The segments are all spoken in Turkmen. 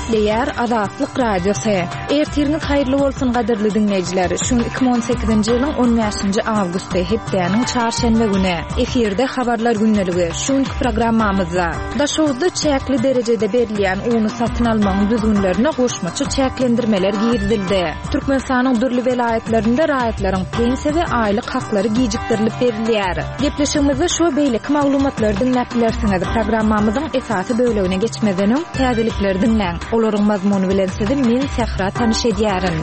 Eşitleýär Azatlyk radiosu. Ertiriniz haýyrly bolsun gaderli dinleýijiler. Şu 2018-nji ýylyň 15-nji awgusty hepdeniň çarşembe güni efirde habarlar günneligi. Şu programmamyzda daşowda çäkli derejede berilýän uny satyn almagyň düzgünlerine goşmaçy çäklendirmeler girdildi. Türkmenistanyň dürli welaýetlerinde raýatlaryň pensiýa we aýlyk haklary gijikdirilip berilýär. Gepleşigimizde şu beýlik maglumatlar dinläpdilersiňiz. Programmamyzyň esasy bölegine geçmeden täzelikler dinläň. Olaryň mazmuny bilen sizi men Sehra tanyş edýärin.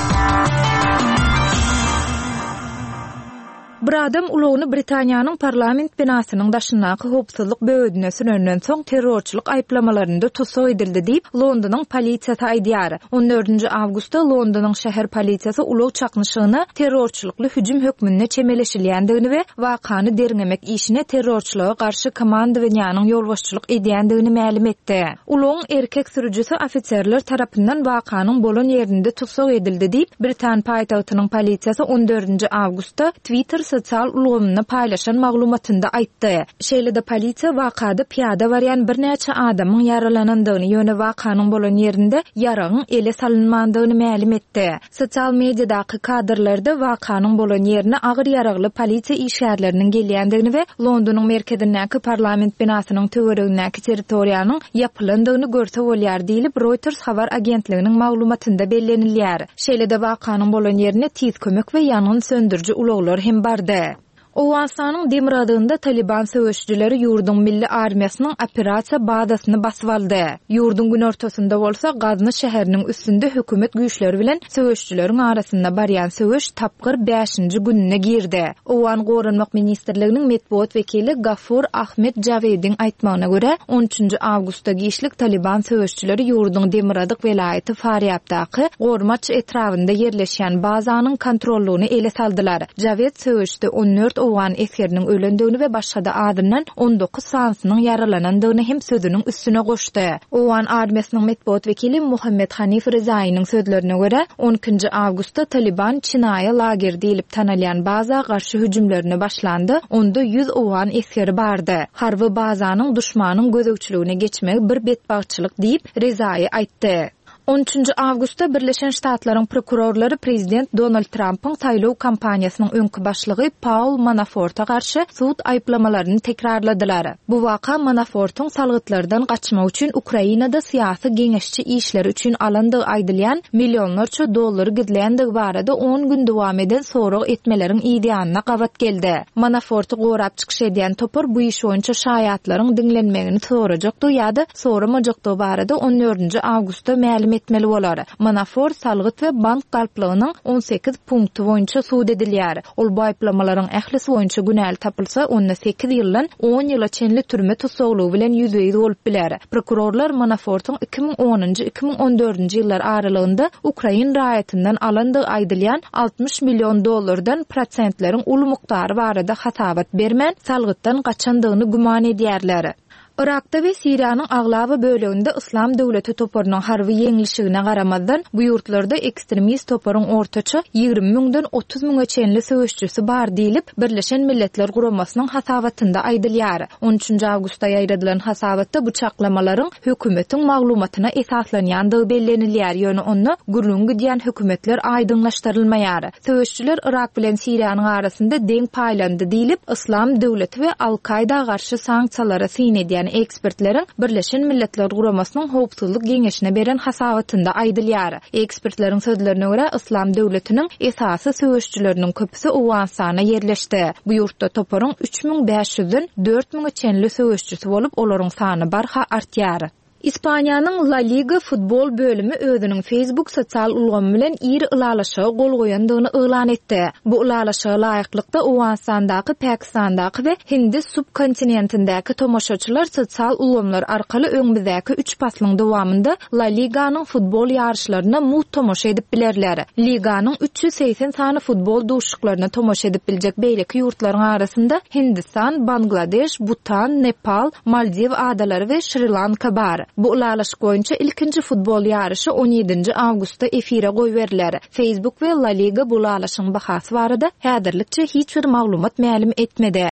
Bir adam ulağını Britaniýanyň parlament binasynyň daşyndaky howpsuzlyk böwedine sürenden soň terrorçylyk aýplamalarynda tutsak edildi diýip Londonyň polisiýasy aýdýar. 14-nji awgustda Londonyň şäher polisiýasy ulaw çaknyşygyny terrorçylykly hüjüm hökmünde çemeleşilýändigini we wakany derňemek işine terrorçylyga garşy komandowanýanyň ýolbaşçylyk edýändigini ma'lum etdi. Ulawyň erkek sürüjüsi ofitserler tarapyndan wakanyň bolan ýerinde tutsak edildi diýip Britan paýtagtynyň polisiýasy 14-nji awgustda Twitter sosial ulgamyny paýlaşan maglumatynda aýtdy. Şeýle-de polisiýa wakada piýada barýan bir näçe adamyň yaralanandygyny ýöne wakanyň bolan ýerinde yaragyň ele salynmandygyny ma'lum etdi. Sosial mediýadaky kadrlarda wakanyň bolan ýerine agyr yaragly polisiýa işgärleriniň gelýändigini we Londonyň merkezindäki parlament binasynyň töweregindäki territoriýanyň ýapylandygyny görse bolýar diýilip Reuters habar agentliginiň maglumatynda bellenilýär. Şeýle-de wakanyň bolan ýerine tiz kömek we ýangyn söndürji ulaglar hem bardy. Owganistanyň Demiradynda Taliban söwüşçüleri ýurduň milli armiýasynyň operasiýa bazasyny basyp aldy. Ýurduň gün ortasynda bolsa Gazny şäheriniň üstünde hökümet güýçleri bilen söwüşçüleriň arasynda barýan söwüş tapgyr 5-nji gününe girdi. Owgan Gorunmak ministrliginiň medpuat wekili Gafur Ahmed Javediň aýtmagyna görä 13-nji awgustda giýişlik Taliban söwüşçüleri ýurduň Demiradyk welaýaty Faryabdaky Gormaç etrafynda ýerleşýän bazanyň kontrollugyny ele saldylar. Javed söwüşde 14 Owgan eskeriniň ölendigini we başga da adamdan 19 sansynyň yaralanandygyny hem sözüniň üstüne goşdy. Owgan armiýasynyň medpuat wekili Muhammed Hanif Rezaýynyň sözlerine görä 12-nji awgustda Taliban Çinaýa lager diýilip tanalýan baza garşy hüjümlerine başlandy. Onda 100 Owgan eskeri bardy. Harby bazanyň duşmanyň gözegçiligine geçmek bir betbagçylyk diýip Rezaýy aýtdy. 13-nji awgustda Birleşen Ştatlaryň prokurorlary prezident Donald Trump'yň saýlaw kampaniýasynyň öňkü başlygy Paul Manafort'a garşy suud aýplamalaryny tekrarladylar. Bu waka Manafort'yň salgytlardan gaçmak üçin Ukrainada syýasy geňeşçi işleri üçin alandygy aýdylýan millionlarça dollary gizlendigi barada 10 gün dowam eden sorag etmeleriň ideýanyna gawat geldi. Manafort'y gorap çykyş edýän topar bu iş boýunça şaýatlaryň diňlenmegini sorajakdy ýa-da soramajakdy barada 14-nji awgustda ma'lum etmeli bolar. Manafort salgyt we bank galplygynyň 18 punkty boýunça suud edilýär. Ol bu aýplamalaryň ählisi boýunça günäl tapylsa, onda 8 ýyldan 10 ýyla çenli türme tutsaglygy bilen ýüzüýdi bolup biler. Prokurorlar Manafortyň 2010-2014-nji ýyllar aralygynda Ukraina raýatyndan alandygy aýdylýan 60 million dollardan prosentleriň uly muktary barada hasabat bermän salgytdan gaçandygyny gumany edýärler. Irakda we Siriýanyň aglaby böleginde Islam döwleti toparynyň harby ýeňilişigine garamazdan bu ýurtlarda ekstremist toparyň ortaça 20 000-den 30 000 çenli söwüşçüsi bar diýilip Birleşen Milletler Guramasynyň hasabatynda aýdylýar. 13-nji awgustda ýaýradylan hasabatda bu çaklamalaryň hökümetiň maglumatyna esaslanýandygy bellenilýär. Ýöne onu gürlüňi diýen hökümetler aýdynlaşdyrylmaýar. Söwüşçüler Irak bilen Siriýanyň arasynda deň paýlandy diýilip Islam döwleti we Al-Qaida garşy sanksiýalara syn edýän ekspertleriň Birleşen Milletler Guramasynyň howpsuzlyk geňeşine beren hasabatynda aýdylýar. Ekspertleriň sözlerine görä Islam döwletiniň esasy söwüşçüleriniň köpüsi Owganistana yerleşdi. Bu ýurtda toparyň 3500-den 4000 çenli söwüşçüsi bolup olaryň sany barha artýar. İspaniýanyň La Liga futbol bölümi özüniň Facebook sosial ulgamy bilen iri ulalaşyga gol goýandygyny elan etdi. Bu ulalaşyga laýyklykda Owganistandaky, Pakistandaky we Hindis subkontinentindäki tomoşaçylar sosial ulgamlar arkaly öňümizdäki 3 paslyň dowamında La Liganyň futbol ýarşylaryna mut tomoşa edip bilerler. Liganyň 380 sany futbol duşuklaryna tomoşa edip biljek beýleki ýurtlaryň arasynda Hindistan, Bangladeş, Bhutan, Nepal, Maldiv adalary we Sri Lanka bar. Bu ulalaşyk boýunça ilkinji futbol ýarşy 17-nji awgustda efire goý berilär. Facebook we La Liga bu ulalaşyň bahasy barada häzirlikçe hiç bir maglumat ma'lum etmedi.